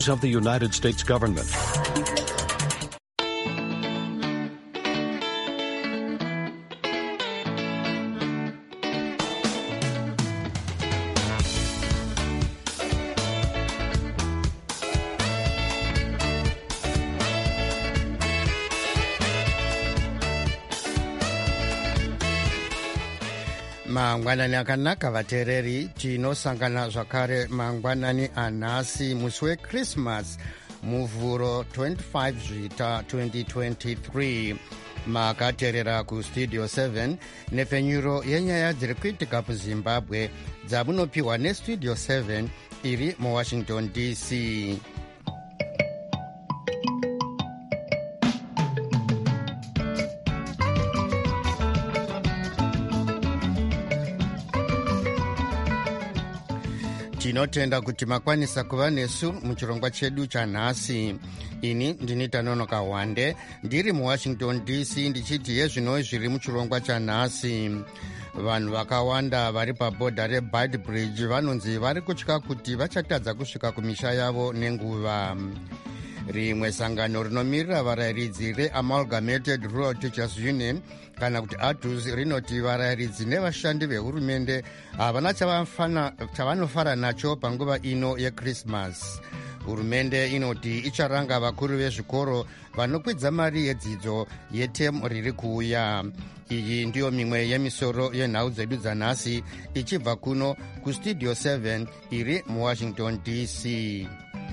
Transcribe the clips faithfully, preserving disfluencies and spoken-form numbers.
of the United States government. mangwanani akanaka vateereri, tinosangana zvakare mangwanani anhasi musi wechristmas muvhuro twenty-five zvita twenty twenty-three. makateerera kustudio seven nepfenyuro yenyaya dziri kuitika kuzimbabwe dzamunopiwa nestudio seven iri muwashington D C. tinotenda kuti makwanisa kuva nesu muchirongwa chedu chanhasi. ini ndini Tanonoka Wande ndiri muwashington D C ndichiti yezvinoi zviri muchirongwa chanhasi. vanhu vakawanda vari pabhodha reBeitbridge vanonzi vari kutya kuti vachatadza kusvika kumisha yavo nenguva. rimwe sangano rinomirira varayiridzi reAmalgamated Rural Teachers Union kana kuti A T U S rinoti varayiridzi nevashandi vehurumende havana chavanofara nacho panguva ino yechristmas. hurumende inoti icharanga vakuru vezvikoro vanokwidza mari yedzidzo yetemu riri kuuya. iyi ndiyo mimwe yemisoro yenhau dzedu dzanhasi ichibva kuno kustudio seven iri muwashington D C.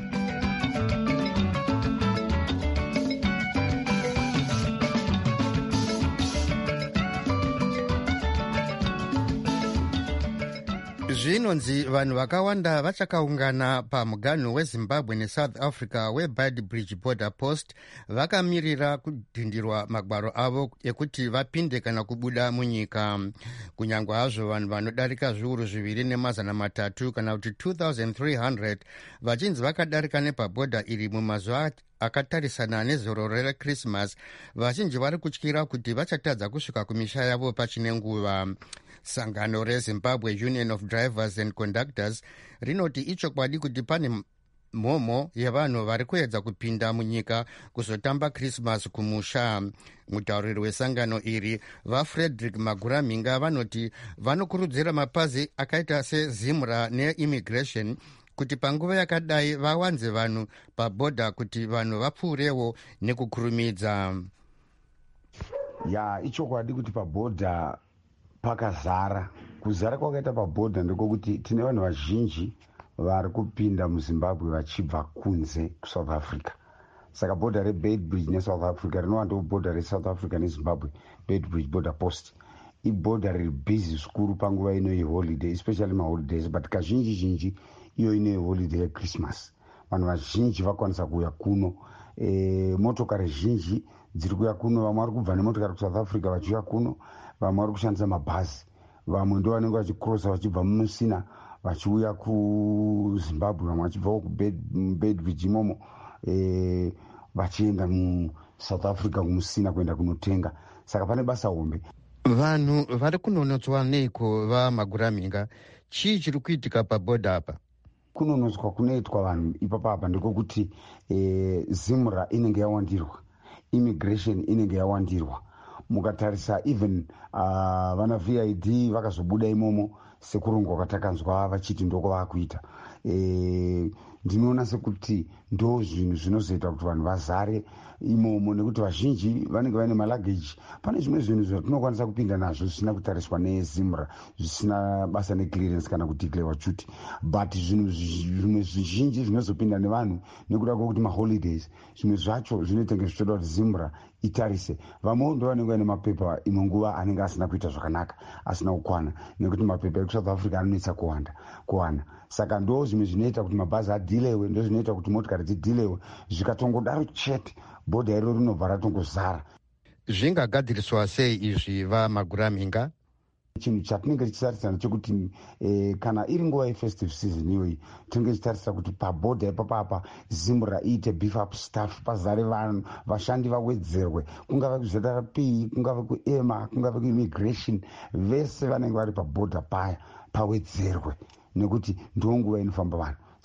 zvinonzi vanhu vakawanda vachakaungana pamuganhu wezimbabwe neSouth Africa weBeitbridge border post vakamirira kudhindirwa magwaro avo ekuti vapinde kana kubuda munyika. kunyange hazvo vanhu vanodarika zviuru zviviri nemazana matatu kana kuti two thousand three hundred vachinzi vakadarika nepabhodha iri mumazuva akatarisana nezororo rechristmas, vazhinji vari kutyira kuti vachatadza kusvika kumisha yavo pachine nguva. sangano reZimbabwe Union of Drivers and Conductors rinoti ichokwadi kuti pane mhomho yevanhu vari kuedza kupinda munyika kuzotamba Christmas kumusha. mutauriri wesangano iri vaFrederick Maguraminga vanoti vanokurudzira mapazi akaita seZimra neImmigration kuti panguva yakadai vawanze vanhu pabhodha kuti vanhu vapfuurewo nekukurumidza. ya ichokwadi kuti pabhodha pakazara. kuzara kwakaita pabhodha ndekokuti tine vanhu vazhinji vari kupinda muzimbabwe vachibva kunze kuSouth Africa. saka bhodha reBeitbridge neSouth Africa rinowanda bhodha reSouth Africa neZimbabwe. Beitbridge border post ibhodha riri bhizi zvikuru panguva ino yeholiday, especially maholidays, but kazhinji zhinji iyo ine holiday yechristmas. vanhu vazhinji vakwanisa kuuya kuno. e, motokari zhinji dziri kuuya kuno. vamwe vari kubva nemotokari kuSouth Africa vachiuya kuno, vamwe vari kushandisa mabhazi, vamwe ndo vanenge vachikrosa vachibva mumusina vachiuya kuzimbabwe, vamwe vachibvawo kuBeitbridge imomo e, vachienda muSouth Africa kumusina kuenda kunotenga. saka pane basa hombe. vanhu vari kunonotswa neiko vaMaguraminga? chii chiri kuitika pabhodha apa? kunonotswa kunoitwa vanhu ipapa apa ndekokuti e, Zimra inenge yawandirwa, Immigration inenge yawandirwa. mukatarisa even uh, vana V I D vakazobuda imomo sekurongwa kwatakanzwa vachiti ndoko vakuita. e, ndinoona sekuti ndo zvinhu zvinozoita kuti vanhu vazare imomo nekuti vazhinji vanenge vaine malageji. pane zvimwe zvinhu zvatinokwanisa kupinda nazvo zvisina kutariswa neZimra, zvisina basa neclearance kana kudeclarewa chuti, but zvinhu zvimwe zvizhinji zvinozopinda nevanhu nekuda kwekuti maholidays, zvimwe zvacho zvinotenge zvichoda kuti Zimra itarise. vamwewo ndo vanenge vaine mapepa imwe nguva anenge asina kuita zvakanaka, asina kukwana, nekuti mapepa ekuSouth Africa anonetsa kuwanda kuwana. saka ndo zvimwe zvinoita kuti mabhazi adhilewe, ndo zvinoita kuti motikari dzidhilewe. zvikatongodaro chete bhodha iro rinobva ratongozara. zvingagadziriswa sei izvi vaMaguraminga? chinhu chatinenge tichitarisa ndechekuti e, kana iri nguva yefestive season iyoyi tinenge tichitarisa kuti pabhodha ipapapa Zimra iite beef up staff, pazare vanhu, vashandi vawedzerwe, kungave kuZ R P, kungave kuEMA, kungave kuimmigration, vese vanenge vari pabhodha paya pawedzerwe, nekuti ndo nguva inofamba vanhu.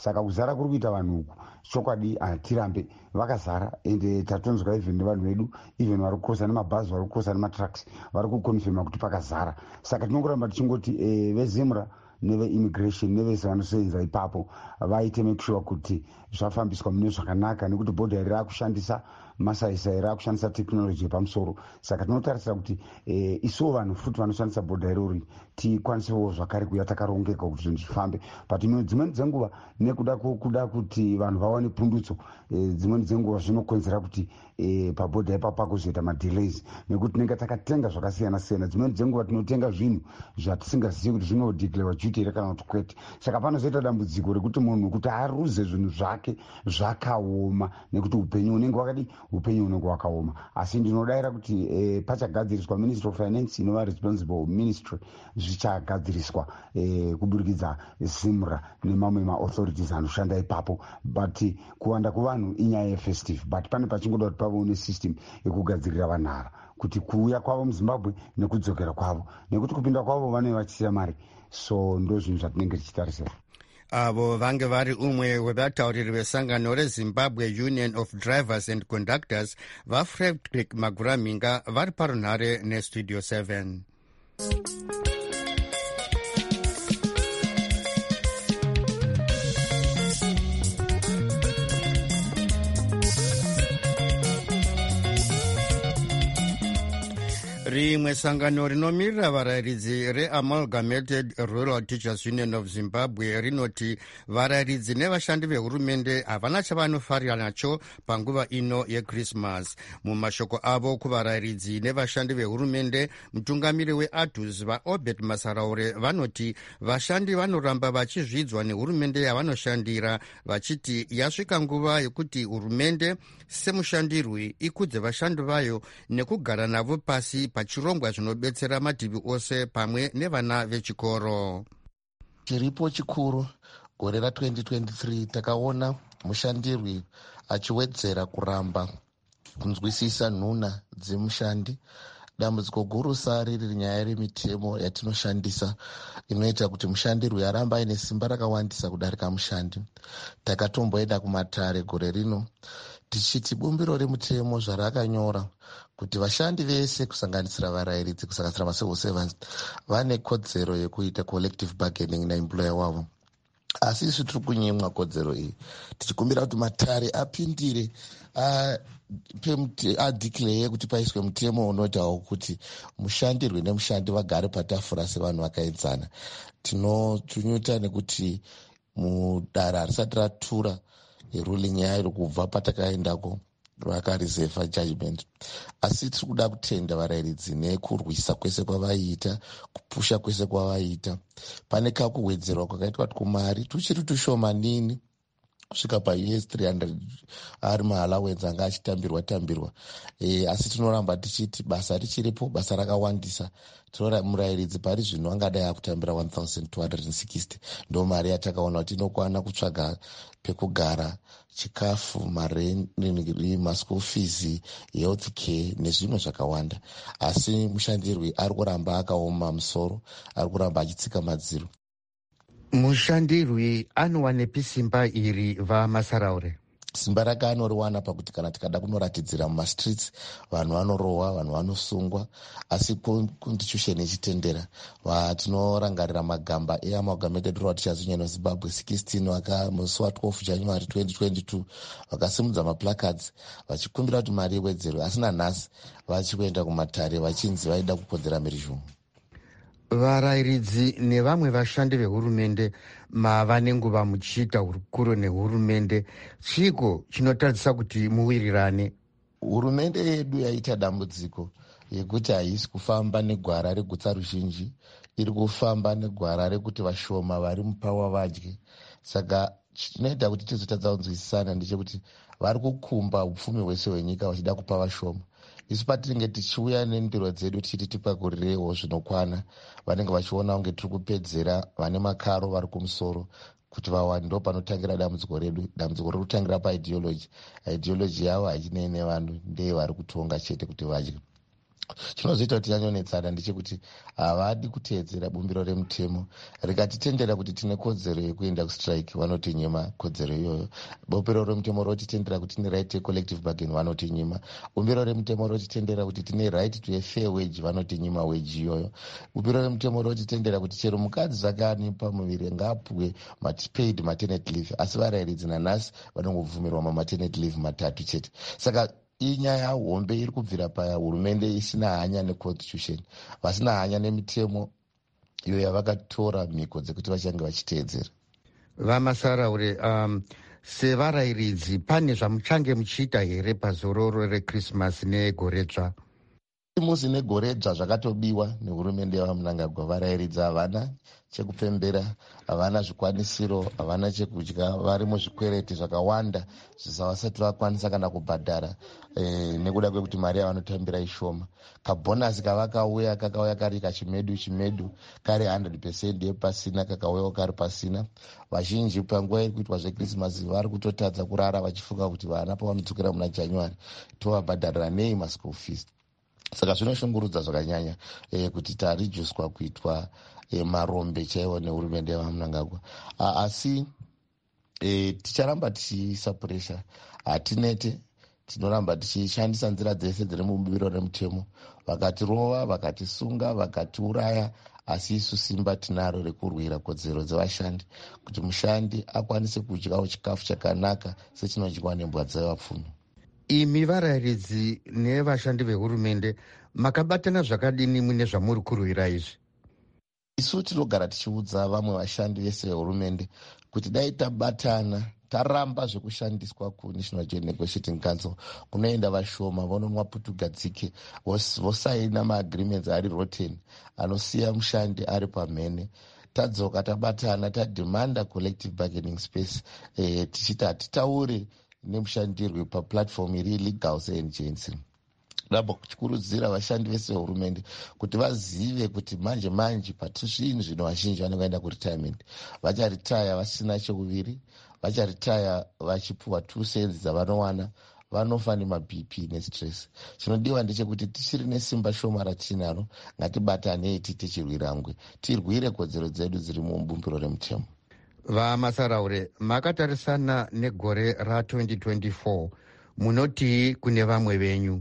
saka kuzara kuri kuita vanhu uku chokwadi hatirambe vakazara ende tatonzwa even nevanhu vedu even vari kukosa nemabhazi vari kukosa nematrucks vari kukonfirma kuti pakazara. Saka tinongoramba tichingoti e, vezimura neveimmigration nevese vanosevenza ipapo vaite make sure kuti zvafambiswa mune zvakanaka, nekuti bhodha iri rakushandisa masaisai rakushandisa tekinoloji yepamusoro. Saka tinotarisira kuti e, isuwo vanhu futi vanoshandisa bhodha irori tikwanisewo zvakare kuya takarongeka kuti zvinhu zvifambe. But dzimweni dzenguva nekuda kuda kuti vanhu vawane pundutso e, dzimweni dzenguva zvinokonzera kuti e, pabhodha ipapo pakuzoita madelays nekuti tinenge takatenga zvakasiyana siyana. Dzimweni dzenguva tinotenga zvinhu zvatisingazivi kuti zvinodeclarewa duty here kana kuti kwete. Saka panozoita dambudziko rekuti munhu kuti aruze zvinhu zvake zvakaoma nekuti upenyu unenge wakadi upenyu unenge wakaoma. Asi ndinodayira kuti e, pachagadziriswa Ministry of Finance inova responsible ministry zvichagadziriswa e, kuburikidza zimura nemamwe maauthorities anoshanda ipapo. But kuwanda kuvanhu inyaya yefestive, but pane pachingoda kuti pavo nesystem yekugadzirira vanhara kuti kuuya kwavo muzimbabwe nekudzokera kwavo, nekuti kupinda kwavo vanenge vachisiya mari. So ndo zvinhu zvatinenge tichitarisira. avo vange vari umwe wevatauriri vesangano rezimbabwe Union of Drivers and Conductors vaFrederick Maguraminga vari parunhare nestudio seven. Rimwe sangano rinomirira varayiridzi reAmalgamated Rural Teachers Union of Zimbabwe rinoti varayiridzi nevashandi vehurumende havana chavanofarira nacho panguva ino yeChristmas. Mumashoko avo kuvarayiridzi nevashandi vehurumende, mutungamiri weADUS vaObert Masaraure vanoti vashandi vanoramba vachizvidzwa nehurumende yavanoshandira, vachiti yasvika nguva yekuti hurumende semushandirwi ikudze vashandi vayo nekugara navo pasi pachirongwa zvinobetsera madivi ose pamwe nevana vechikoro. Chiripo chikuru gore ra-twenty twenty-three takaona mushandirwi achiwedzera kuramba kunzwisisa nhuna dzemushandi. Dambudziko guru sari riri nyaya remitemo yatinoshandisa inoita kuti mushandirwi aramba aine simba rakawandisa kudarika mushandi. Takatomboenda kumatare gore rino tichiti bumbiro remutemo zvarakanyora kuti vashandi vese kusanganisira varayiridzi kusanganisira macivil servants vane kodzero yekuita collective bargaining naemployer wavo. Asi isu tiri kunyimwa kodzero iyi, tichikumbira kuti matare apindire adeclare kuti paiswe mutemo unoitawo kuti mushandirwi nemushandi vagare patafura sevanhu vakaedzana. Tinotunyuta nekuti mudare harisati ratura ruling yairo kubva patakaendako vakareserva judgment. Asi tiri kuda kutenda varayiridzi nekurwisa kwese kwavaiita, kupusha kwese kwavaiita. Pane kakuwedzerwa kwakaitwa kumari tuchiri tushomanini kusvika pa U S three hundred ari maallowance anga achitambirwa tambirwa. E, asi tinoramba tichiti basa richiripo, basa rakawandisa. Tinora murayiridzi pari zvino angadai akutambira one thousand two hundred sixty. Ndo mari yatakaona kuti inokwana kutsvaga pekugara, chikafu, mareni, maschool fees, health care nezvimwe zvakawanda. Asi mushandirwi ari kuramba akaoma musoro, ari kuramba achitsika madziro. Mushandirwi anowanepi simba iri vaMasaraure? Simba rake anoriwana pakuti kana tikada kunoratidzira mumastreets vanhu vanorohwa, vanhu vanosungwa. Asi constitution ichitendera tinorangarira magamba eAmalgamated Rural Teachers Union of Zimbabwe sixteen waka musi wa12 January twenty twenty-two vakasimudza maplacards vachikumbira kuti mari iwedzerwe. Asina nhasi vachikuenda kumatare vachinzi vaida kupodzera mhirizhongo. Varayiridzi nevamwe vashandi vehurumende mava nenguva muchiita hurukuro nehurumende. Chiko chinotadzisa kuti muwirirane? Hurumende yedu yaita dambudziko yekuti haisi kufamba negwara regutsa ruzhinji, iri kufamba negwara rekuti vashoma vari mupawa vadye. Saka chinoita kuti tizotadza kunzwisisana ndechekuti vari kukumba upfumi hwese hwenyika vachida kupa vashoma. Isu patinenge tichiuya nendiro dzedu tichiti tipakurirewo zvinokwana, vanenge vachiona kunge tiri kupedzera vane makaro vari kumusoro kuti vawani. Ndo panotangira dambudziko redu. Dambudziko riri kutangira paideology. Ideology yavo hachinei nevanhu, ndeye vari kutonga chete kuti vadye. chinozoita kuti yanyonetsana ndechekuti havadi kuteedzera bumbiro remutemo rikatitendera kuti tine kodzero yekuenda kustrike vanotinyima kodzero iyoyo. Bumbiro remutemo rotitendera kuti tine right yecollective bargain vanotinyima. Bumbiro remutemo rotitendera kuti tine right to a fair wage vanotinyima wage iyoyo. Bumbiro remutemo rotitendera kuti chero mukadzi zvakani pamuviri ngaapuwe paid maternity leave, asi varayiridzi nanhasi vanongobvumirwa mamaternity leave matatu chete. Saka inyaya hombe iri kubvira paya hurumende isina hanya neconstitution, vasina hanya nemitemo iyo yavakatora mhiko dzekuti vachange vachiteedzera. Vamasaraure, um, sevarayiridzi pane zvamuchange muchiita here pazororo rekrismas negore dzva? Musi negore dzva zvakatobiwa nehurumende yavamunangagwa. Varayiridzi havana chekupembera, havana zvikwanisiro, havana chekudya, vari muzvikwereti zvakawanda zvisavasati vakwanisa kana kubhadhara e, nekuda kwekuti mari yavanotambira ishoma. Kabhonasi kavakauya kakauya kari kachimedu chimedu kari one hundred percent yepasina, kakauyawo kari pasina. Vazhinji panguva iri kuitwa zvekrisimasi vari kutotadza kurara vachifunga kuti vana pavanodzokera muna January tovabhadharira nei maschool fees. Saka zvinoshungurudza zvakanyanya e, kuti tarijuswa kuitwa e, marombe chaiwo nehurumende yavamunangagwa. Asi e, ticharamba tichiisa puresha, hatinete, tinoramba tichishandisa nzira dzese dziri mubumbiro remutemo. Vakatirova, vakatisunga, vakatiuraya, asi isu simba tinaro rekurwira kodzero dzevashandi kuti mushandi akwanise kudyawo chikafu chakanaka sechinodyiwa nembwa dzevapfumi. Imi varayiridzi nevashandi vehurumende makabatana zvakadini mune zvamuri kurwira izvi? Isu tinogara tichiudza vamwe vashandi vese vehurumende kuti dai tabatana taramba zvekushandiswa kuNational Joint Negotiating Council kunoenda vashoma vonomwa putugadzike vosaina maagreements ari rotten anosiya mushandi ari pamhene. Tadzoka tabatana tadhimanda collective bargaining space eh, tichiti hatitaure nemushandirwe paplatform iri legal seagency. Ramba kuchikurudzira vashandi vese vehurumende kuti vazive kuti manje manje patizvinhu zvino vazhinji vanoenda kuretirement, vacharitaya vasina chekuviri, vacharitaya vachipuwa two cents dzavanowana, vanofa nemabp nestress. Chinodiwa ndechekuti tichiri nesimba shoma ratinaro, ngatibatanei tite chirwirangwe, tirwire kodzero dzedu dziri mubumbiro remutemo. Vamasaraure, makatarisana negore ra twenty twenty-four, munoti kune vamwe venyu?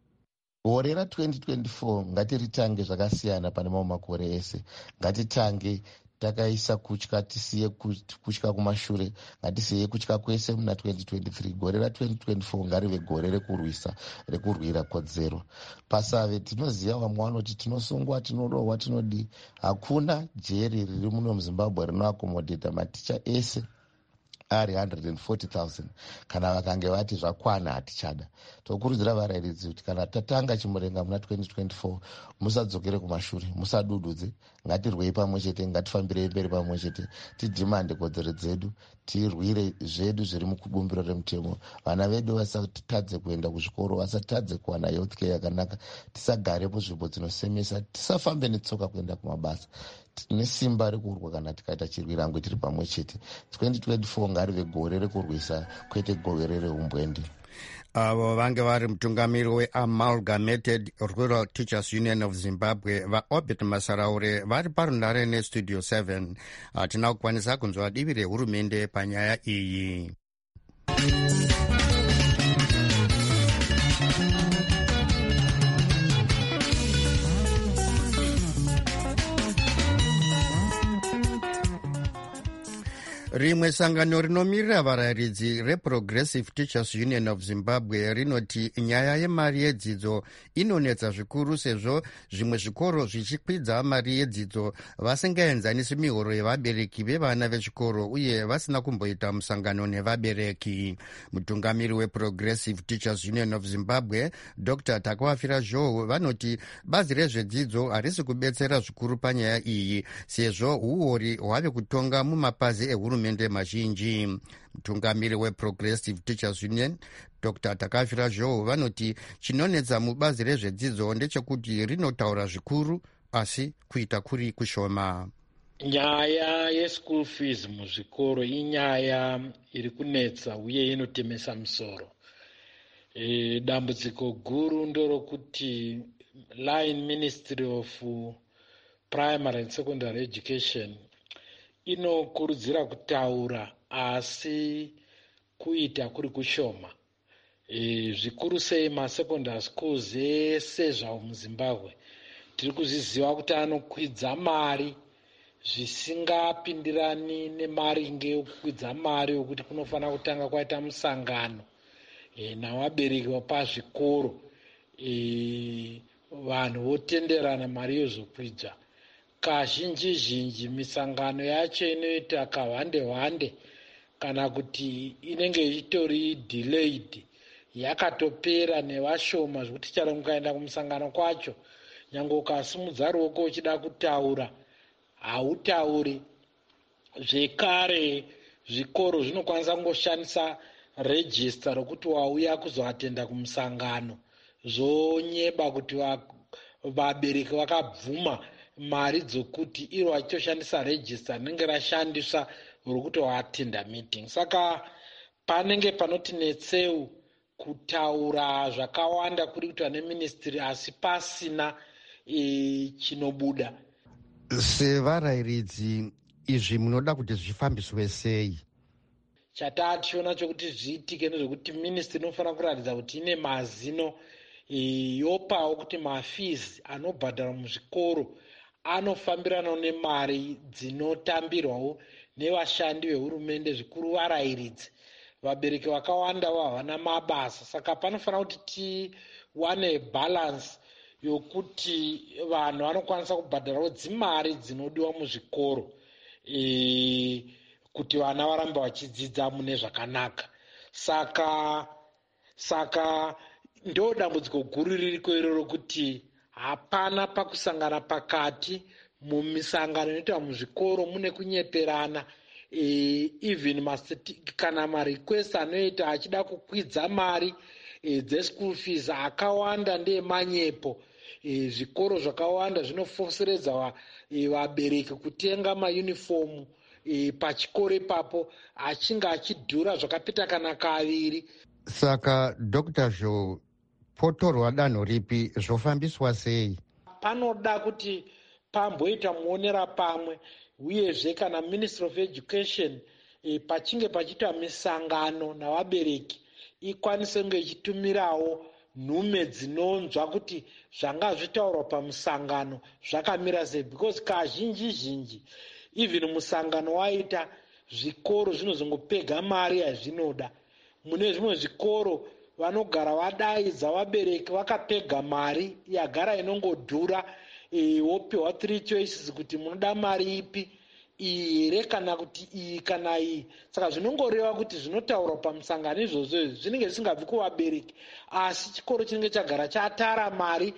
Gore ra twenty twenty-four ngatiritange zvakasiyana pane mamwe makore ese. Ngatitange takaisa kutya, tisiye kutya kumashure, ngatisiye kutya kwese muna twenty twenty-three. Gore ra twenty twenty-four ngarive gore rekurwisa, rekurwira kodzero. Pasave tinoziva vamwe vanoti tinosungwa, tinorohwa, tinodi. Hakuna jeri riri muno muZimbabwe rinoakomodheta maticha ese ari one hundred forty thousand. Kana vakange vati zvakwana hatichada. Tokurudzira varayiridzi kuti kana tatanga chimurenga muna twenty twenty-four musadzokere kumashure, musadududze, ngatirwei pamwe chete, ngatifambirei mberi pamwe chete, tidhimande kodzero dzedu, tirwire zvedu zviri mukubumbiro remutemo. Vana vedu vasatadze kuenda kuzvikoro, vasatadze kuwana health care yakanaka, tisagare muzvimbo dzinosemesa, tisafambe netsoka kuenda kumabasa. Tine simba rekurwa kana tikaita chirwirangwe tiri pamwe chete. twenty twenty-four ngarive gore rekurwisa, kwete gore reumbwende. Avo vange vari mutungamiri weAmalgamated Rural Teachers Union of Zimbabwe, vaObert Masaraure, vari parunare nestudio seven. Hatina kukwanisa kunzwa divi rehurumende panyaya iyi. Rimwe sangano rinomirira varayiridzi reProgressive Teachers Union of Zimbabwe rinoti nyaya yemari yedzidzo inonetsa zvikuru sezvo zvimwe zvikoro zvichikwidza mari yedzidzo vasingaenzanisi mihoro yevabereki vevana vechikoro uye vasina kumboita musangano nevabereki. Mutungamiri weProgressive Teachers Union of Zimbabwe Doctor Takwafira Joe vanoti bazi rezvedzidzo harisi kubetsera zvikuru panyaya iyi sezvo uori hwave kutonga mumapazi ehurumende mende mazhinji. Mutungamiri weProgressive Teachers Union Doctor Takafira Joe vanoti chinonetsa mubazi rezvedzidzo ndechekuti rinotaura zvikuru asi kuita kuri kushoma. Nyaya yeschool fees muzvikoro inyaya iri kunetsa uye inotemesa musoro. E, dambudziko guru ndorokuti line Ministry of Primary and Secondary Education inokurudzira kutaura asi kuita kuri kushoma. E, zvikuru sei masecondary schools ese zvawo muZimbabwe tiri kuzviziva kuti anokwidza mari zvisingapindirani nemaringe ekukwidza mari yokuti kunofanira kutanga kwaita musangano e, navabereki vapazvikoro e, vanhu votenderana mari yozokwidza. Kazhinji zhinji misangano yacho inoita kahwande hwande kana kuti inenge ichitori delayed, yakatopera nevashoma zvokuti chero mukaenda kumusangano kwacho nyange ukasimudza ruoko uchida kutaura hautauri. Zvekare zvikoro zvinokwanisa kungoshandisa register rokuti wauya kuzoatenda kumusangano, zvonyeba kuti vabereki vakabvuma mari dzokuti iro vachitoshandisa register rinenge rashandiswa rokuti waatenda meeting. Saka panenge panoti netseu kutaura zvakawanda kuri kuitwa neministry asi pasina e, chinobuda. Sevarayiridzi izvi munoda kuti zvifambiswe sei? Chatationa chokuti zviitike nezvekuti ministry inofanira kuratidza kuti ine mazino e, yopawo kuti mafees anobhadharwa muzvikoro anofambirana nemari dzinotambirwawo nevashandi vehurumende, zvikuru varayiridzi. Vabereki vakawanda havana mabasa, saka panofanira kuti tiwane balance yokuti vanhu vanokwanisa kubhadharawo dzimari dzinodiwa muzvikoro e, kuti vana varambe vachidzidza mune zvakanaka. Saka saka ndo dambudziko guru ririko iroro kuti hapana pakusangana pakati mumisangano inoitwa muzvikoro, mune kunyeperana. E, even maseti, kana marequest anoita achida kukwidza mari e, dzeschool fees akawanda ndeemanyepo. E, zvikoro zvakawanda zvinofoseredza vabereki kutenga maunifomu e, pachikoro ipapo achinge achidhura zvakapita kana kaviri. Saka Doctor Joe, potorwa danho ripi, zvofambiswa sei? Panoda kuti pamboita muonera pamwe, uyezve kana Ministry of Education e, pachinge pachiita misangano navabereki ikwanise kunge ichitumirawo nhume dzinonzwa kuti zvanga zvitaurwa pamusangano zvakamira sei, because kazhinji zhinji even musangano waita zvikoro zvinozongopega mari yazvinoda. Mune zvimwe zvikoro vanogara vadaidza vabereki vakapega mari yagara inongodhura e, wopiwa three choices kuti munoda mari ipi, iyi here kana kuti iyi kana iyi. Saka zvinongoreva kuti zvinotaurwa pamusangano izvozvo zvinenge zvisingabvi kuvabereki, asi chikoro chinenge chagara chatara mari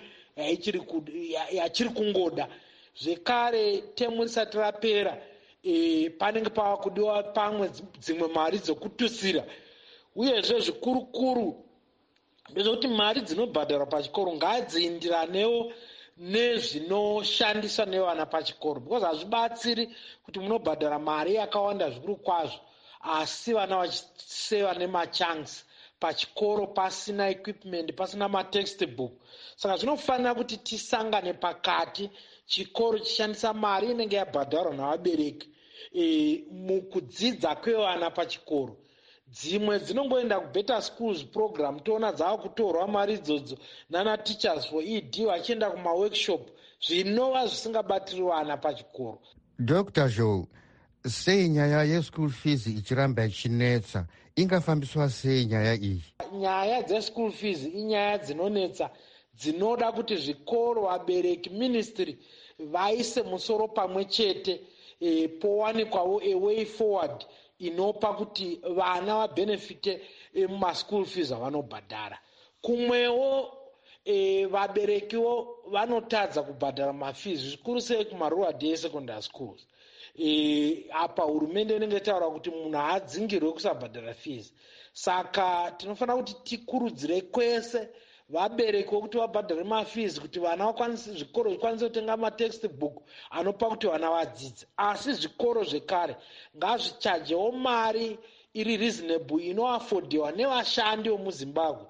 yachiri kungoda. Zvekare temu risati rapera e, panenge pava kudiwa pamwe dzimwe mari dzokutusira. Uyezve zvikurukuru ndezvokuti mari dzinobhadharwa pachikoro ngadziindiranewo nezvinoshandiswa nevana pachikoro, because hazvibatsiri kuti munobhadhara mari yakawanda zvikuru kwazvo asi vana vachiseva nemachunks pachikoro pasina equipment, pasina matextbook. Saka zvinofanira kuti tisangane pakati, chikoro chishandisa mari inenge yabhadharwa navabereki e, mukudzidza kwevana pachikoro. Dzimwe dzinongoenda kubetter schools program, toona dzava kutorwa mari idzodzo nana teachers for E D vachienda kumaworkshop, zvinova zvisingabatiri vana pachikoro. Doctor Joe, sei nyaya yeschool fees ichiramba ichinetsa, ingafambiswa sei nyaya iyi? Nyaya dzeschool fees inyaya dzinonetsa, dzinoda kuti zvikoro, vabereki, ministry vaise musoro pamwe chete e, powanikwawo a way forward inopa kuti vana vabhenefite mumaschool fees avanobhadhara. Kumwewo e, vaberekiwo vanotadza kubhadhara mafees zvikuru sei kumarural day secondary schools. E, apa hurumende inenge taura kuti munhu haadzingirwe kusabhadhara fees. Saka tinofanira kuti tikurudzire kwese vabereki vokuti vabhadhare mafees kuti vana vakwanise, zvikoro zvikwanise kutenga matextbook anopa kuti vana vadzidze. Asi zvikoro zvekare ngazvichajewo mari iri reasonable inoafodhiwa nevashandi vemuZimbabwe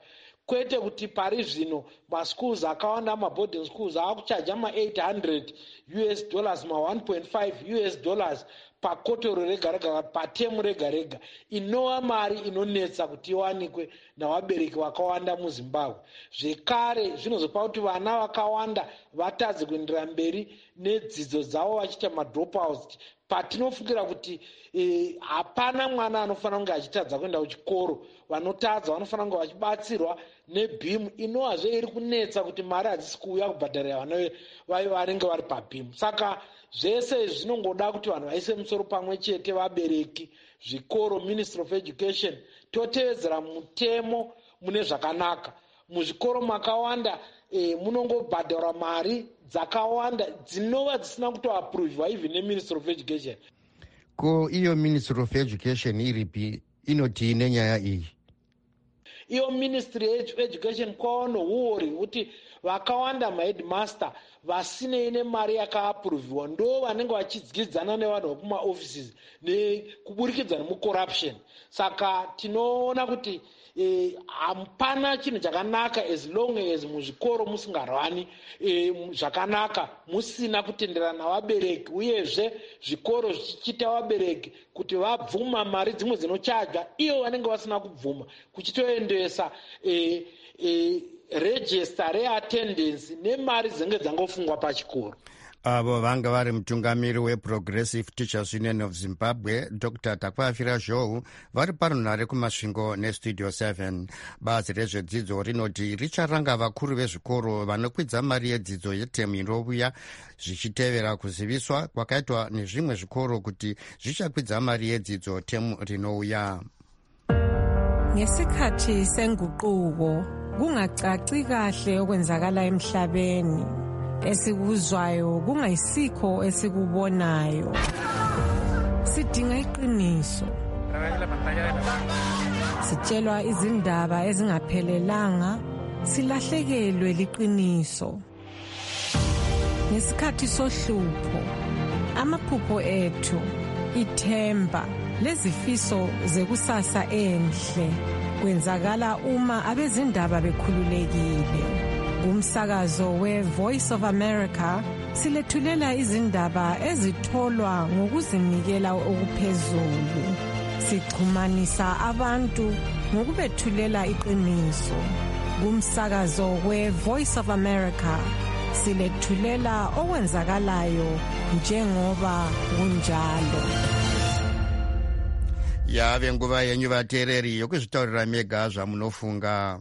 kwete kuti pari zvino maschools akawanda maboarding schools akuchaja ma-eight hundred us dollars ma-one point five us dollars pakotoro rega rega patemu rega rega, inova mari inonetsa kuti iwanikwe navabereki vakawanda muzimbabwe. Zvekare zvinozopa kuti vana vakawanda vatadze kuenderera mberi nedzidzo dzavo vachiita madropouts, patinofungira kuti hapana e, mwana anofanira kunge achitadza kuenda kuchikoro. Vanotadza vanofanira kunge vachibatsirwa nebhimu inovazve iri kunetsa kuti mari hadzisi kuuya kubhadharira vana vanenge vari pabhimu. Saka zvese zvinongoda kuti vanhu vaise musoro pamwe chete, vabereki, zvikoro, Ministry of Education, totevedzera mutemo mune zvakanaka. Muzvikoro makawanda e, munongobhadharwa mari dzakawanda dzinova dzisina kutoapuruvhwa even neMinistry of Education. Ko iyo Ministry of Education iripi inoti nenyaya iyi? Iyo Ministry of Education kwava nouori kuti vakawanda maheadmaster vasinei nemari yakaapuruvhiwa ndo vanenge vachidyidzana nevanhu vekumaoffices nekuburikidza nemucorruption. Saka tinoona kuti hapana e, chinhu chakanaka as long as muzvikoro musingarwani e, zvakanaka, musina kutenderana navabereki, uyezve zvikoro zvichichita vabereki kuti vabvuma mari dzimwe dzinochadya iyo vanenge vasina kubvuma, kuchitoendesa e, e, register reattendance nemari dzinenge dzangofungwa pachikoro. Avo vanga vari mutungamiri weProgressive Teachers Union of Zimbabwe, Doctor Takwafira Zhou, vari parunhare kumasvingo nestudio seven. Bazi rezvedzidzo rinoti richaranga vakuru vezvikoro vanokwidza mari yedzidzo yetemu inovuya, zvichitevera kuziviswa kwakaitwa nezvimwe zvikoro kuti zvichakwidza mari yedzidzo temu rinouya. Ngesikhathi senguquko kungacaci kahle okwenzakala emhlabeni, esikuzwayo kungayisikho esikubonayo. Sidinga iqiniso, sitshelwa izindaba ezingaphelelanga, silahlekelwe liqiniso. Ngesikhathi sohlupho, amaphupho ethu, ithemba lezifiso zekusasa enhle kwenzakala uma abezindaba bekhululekile. Umsakazo we-Voice of America silethulela izindaba ezitholwa ngokuzinikela okuphezulu. Sixhumanisa abantu ngokubethulela iqiniso. Umsakazo we-Voice of America silethulela okwenzakalayo njengoba kunjalo. Yave nguva yenyu vateereri yokuzvitaurira mega zvamunofunga.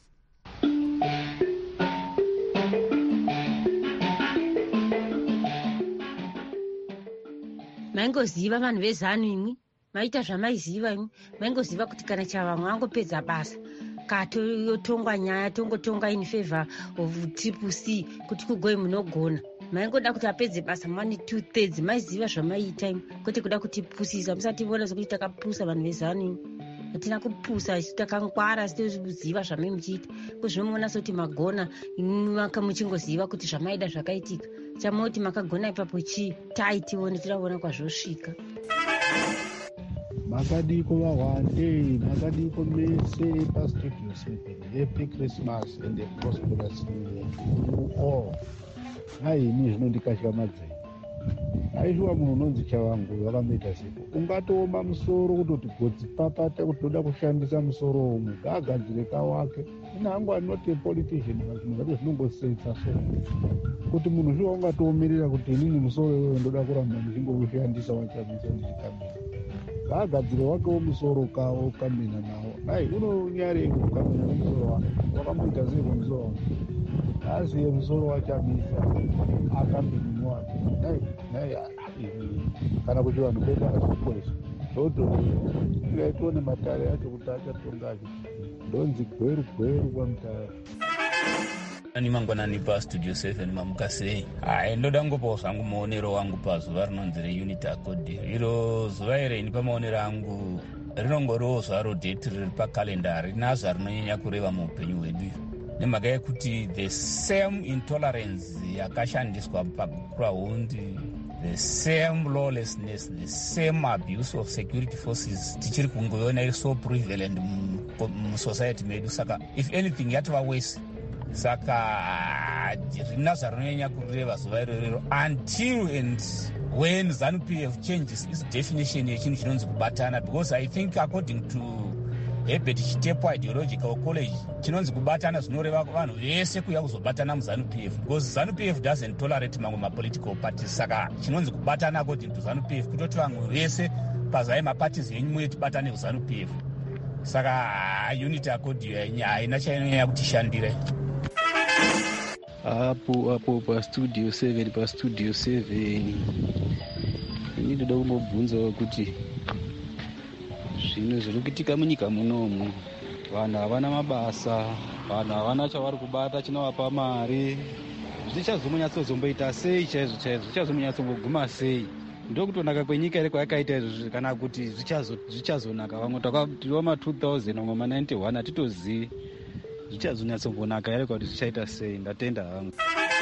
Maingoziva vanhu vezanu imwi, maita zvamaiziva imwi, maingoziva kuti kana chavamwe angopedza basa katotongwa nyaya tongotonga in favor of triple C kuti kugoi munogona. Maingoda kuti apedze basa mani two thirds, maiziva zvamaiita imwi, kwete kuda kutipusisa. Musationa sokuti takapusa vanhu vezanu imwi, hatina kupusa, isu takangwara, sitoziva zvamai muchiita. Kuzvinomuona soti magona imwi muchingoziva kuti zvamaida zvakaitika. Chamoti makagona ipapo chii taitione tiraona kwazvosvika. Makadiko vahwande, makadiko mese pastudio seven. Happy Christmas and a prosperous new year to all. Haini zvinondikatyamadza. Aishuwa munhu unonzi chavangu vakamboita sepo. Ungatooma musoro kutoti godzi papata kuti unoda kushandisa musoro womwe ngaagadzire kawake. Ina hangu anoti a politician, zvinhu zvacho zvinongosetsa so. Kuti munhu shuwa ungatoomerera kuti inini musoro wewe ndoda kuramba ndichingoushandisa wachamisa ndichikamira. Ngaagadzire wakewo musoro kawo kamina nawo. Dai unonyarei kukamina nemusoro wake. Wakamboita sei kumusoro wake? Asiye musoro wachamisa akambini wake. Dai dai kana kuti vanhu kwete azvikwezvo dhodho ngaitione matare acho kuti achatonga acho ndonzi gweru gweru kwamutare. Ani mangwanani pa studio seven mamuka sei. Hai ndoda ngopawo zvangu muonero wangu pazuva rinonzi reunity accord. Iro zuva iri nipa maonero angu rinongoriwo zvaro date riri pakalendari rinazo rinonyanya kureva muupenyu hwedu. Nemhaka yekuti the same intolerance yakashandiswa pakuraundi, the same lawlessness, the same abuse of security forces tichiri kungoiona iri so prevalent musociety medu. Saka if anything yatova wese. Saka rina zvarinonyanya kureva zuva irorero until and when ZANU-P F changes its definition yechinhu chinonzi kubatana, because I think according to Herbert Chitepwa Ideological College chinonzi kubatana zvinoreva vanhu vese kuya kuzobatana muZANU-P F, because ZANU-P F doesn't tolerate mamwe mapolitical parties. Saka chinonzi kubatana according to ZANU-P F kutoti vamwe vese pazai maparties yenyu muye tibatane kuZANU-P F. Saka unity accord haina chainonyanya kutishandira. Apo apo pa studio seven pa studio seven ini ndoda kumubvunzawo kuti zvinhu zviri kuitika munyika munomu, vanhu havana mabasa, vanhu havana chavari kubata chinovapa mari, zvichazombonyatsodzomboita sei chaizvo chaizvo, zvichazomonyatsomboguma sei? Ndokutonaka kwenyika iri kwayakaita izvozvi kana kuti zvichazonaka? Vamwe tiriwo ma two thousand vamwe ma ninety-one hatitozivi zvichazonyatsongonaka ere kuti zvichaita sei? Ndatenda hangu.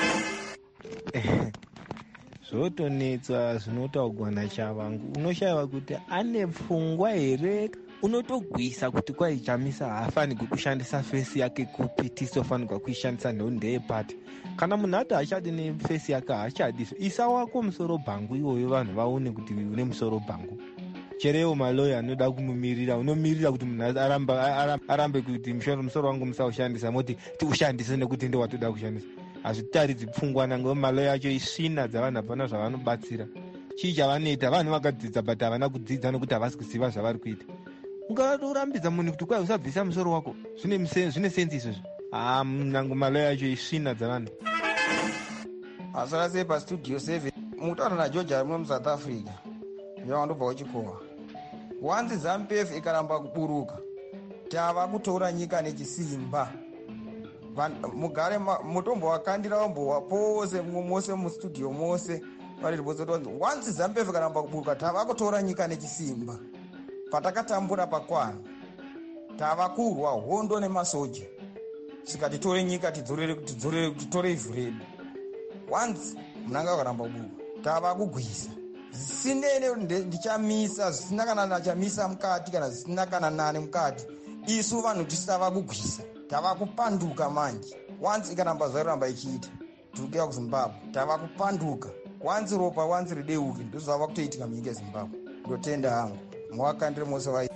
Zvotonetsa zvinotaurwa naChavangu, unoshayiwa kuti ane pfungwa here, unotogwisa kuti kwai Chamisa haafanirwi kushandisa fesi yake kupi, tisofanirwa kuishandisa nhonde pati. Kana munhu ati hachadi nefesi yake haachadi, isa wako musoro bhangu iwoyo vanhu vaone kuti une musoro bhangu. Cherewo maloya anoda kumumirira, unomirira kuti munhu arambe arambe kuti musoro wangu musaushandisa, moti tiushandise nekuti ndo watoda kushandisa. Hazvitaridzi pfungwa nange maloya acho isvina dzavanhu hapana zvavanobatsira. Chii chavanoita? Vanhu vakadzidza but havana kudzidza nekuti havasi kuziva zvavari kuita. Ungatorambidza munhu kuti kwai usabvisa musoro wako, zvine sensi izvozvo? Ah, nange maloya acho isvina dzavanhu. Asara sei pa studio seven mutaura naJoja ari muSouth Africa. Ndovandobva kuchikowa. Wanzi ZANU-P F ikaramba kuburuka, tava kutora nyika nechisimba. Mugare mutombo wakandira ombo pose mose mustudio mose vari riposo tonzi wanzi ZANU-P F ikaramba kuburuka tava kutora nyika nechisimba. Patakatambura pakwana tava kurwa hondo nemasoja, saka titore nyika tidzorere tidzorere titore ivhu redu. Wanzi munanga ukaramba kuburuka tava kugwisa zvisinei ndichamisa, zvisina kana nachamisa mukati kana zvisina kana nane mukati, isu vanhu tisava kugwisa, tava kupanduka manje. Wanzi ikaramba zvairamba ichiita tikuya kuZimbabwe tava kupanduka. Wanzi ropa wanzi rideuke, ndozvava kutoitika munyika yeZimbabwe. Ndotenda hangu mwakandire mose vai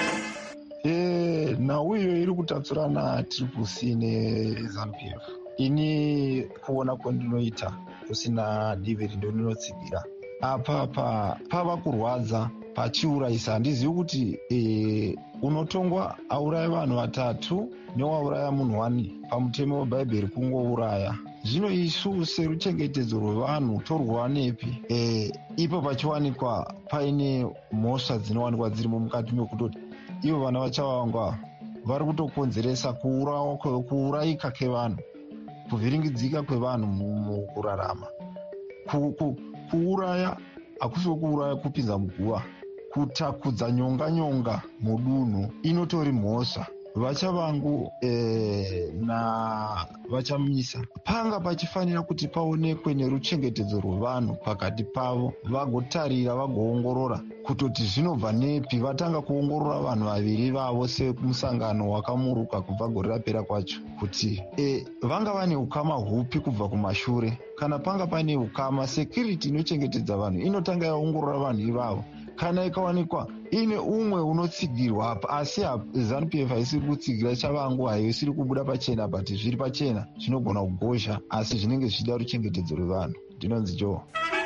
eh nauyo iri kutatsurana triple C neZANU-P F. Ini kuona kwandinoita kusina diveri ndoninotsigira apa pa pava kurwadza pachiurayisa. Handizivi kuti e, unotongwa auraya vanhu vatatu newauraya munhu wani pamutemo webhaibheri kungouraya. Zvino isu seruchengetedzo rwevanhu torwa nepi? E, ipo pachiwanikwa paine mhosva dzinowanikwa dzirimo mukati mekutoti ivo vana vachavangwa vari kutokonzeresa kuurayika kwevanhu, kuvhiringidzika kwevanhu mukurarama. Ku, ku, kuuraya hakusiwo kuuraya kupinza muguva, kutakudza nyonga nyonga mudunhu inotori mhosva. Vachavangu e, na vachamisa panga pachifanira kuti paonekwe neruchengetedzo rwevanhu pakati pavo, vagotarira vagoongorora kutoti zvinobva nepi. Vatanga kuongorora vanhu vaviri vavo semusangano wakamuruka kubva gore rapera kwacho kuti e, vanga vane ukama hupi kubva kumashure. Kana panga pane ukama, security inochengetedza vanhu inotanga yaongorora vanhu ivavo. Kana ikawanikwa ine umwe unotsigirwa apa, asi ZANU-P F haisiri kutsigira Chavangu, haisiri kubuda pachena, but zviri pachena zvinogona kugozha, asi zvinenge zvichida ruchengetedzo rwevanhu. Ndinonzi Joe.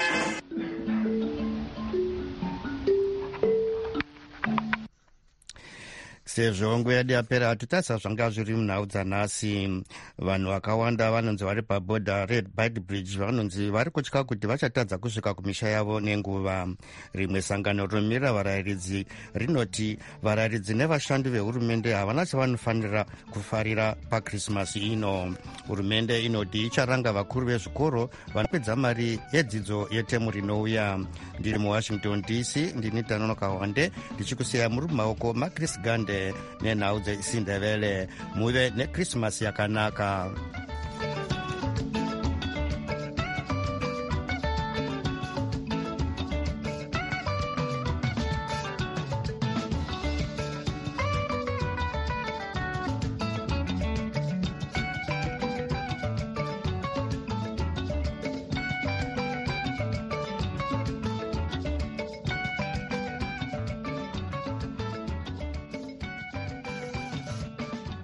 Sezvo nguva yedu yapera hatutarisa zvanga zviri munhau dzanhasi. Vanhu vakawanda vanonzi vari pabhodha reBadbridge vanonzi vari kutya kuti vachatadza kusvika kumisha yavo nenguva. Rimwe sangano rinomirira varayiridzi rinoti varayiridzi nevashandi vehurumende havana chavanofanira kufarira pakrisimasi ino. Hurumende inoti icharanga vakuru vezvikoro vanopedza mari yedzidzo yetemu rinouya. Ndiri muWashington D C, ndini Danono Kawande ndichikusiya muri mumaoko maChris Gande nenhau dzeIsindebele. Muve neKrisimasi yakanaka.